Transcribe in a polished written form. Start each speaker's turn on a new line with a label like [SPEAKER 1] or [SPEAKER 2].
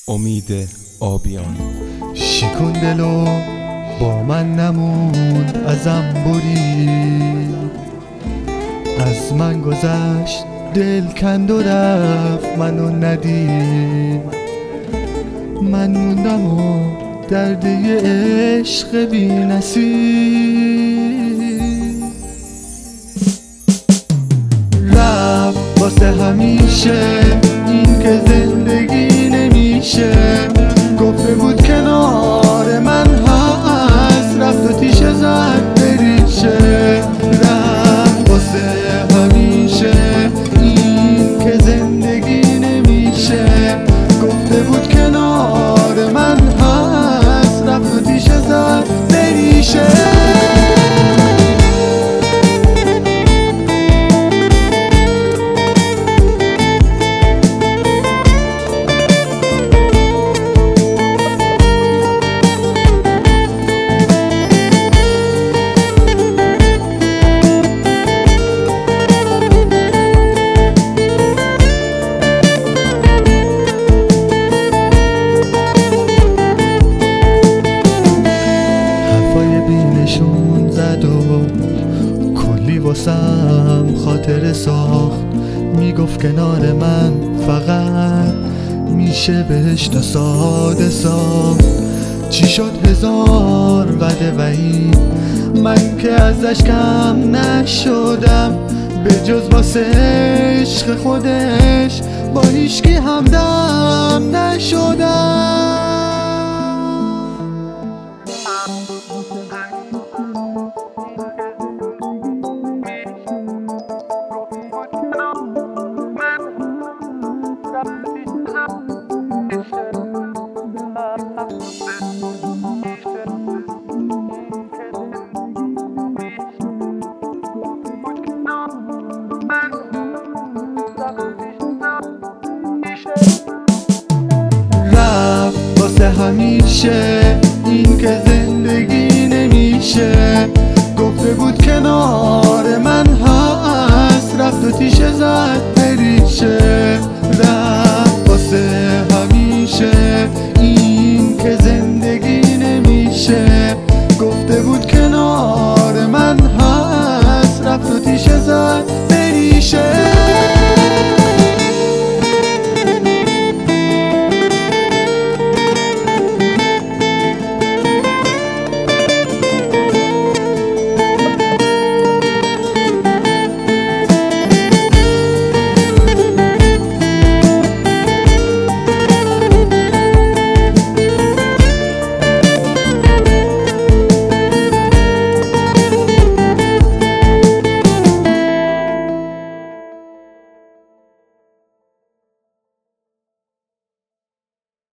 [SPEAKER 1] امید آبیان.
[SPEAKER 2] شکون دلو با من نموند ازم برید، از من گذشت دل کند و رفت منو ندید. من موندم و درده عشق بی نصیب رفت واسه همیشه، این که زندگی نمیشه. گفته بود کنار من هست، رفت و تیشه زد بریشه. رفت واسه همیشه، این که زندگی نمیشه. گفته بود کنار من هست، رفت و تیشه زد بریشه. کلی واسم خاطر ساخت، میگفت کنار من فقط میشه بهشت ساده ساخت. چی شد هزار وعده وحید، من که ازش کم نشدم. به جز واسه عشق خودش با هیچکی همدم نشدم. رفت واسه همیشه، این که زندگی نمیشه. گفته بود کنار من هست، رفت و تیشه زد بریشه.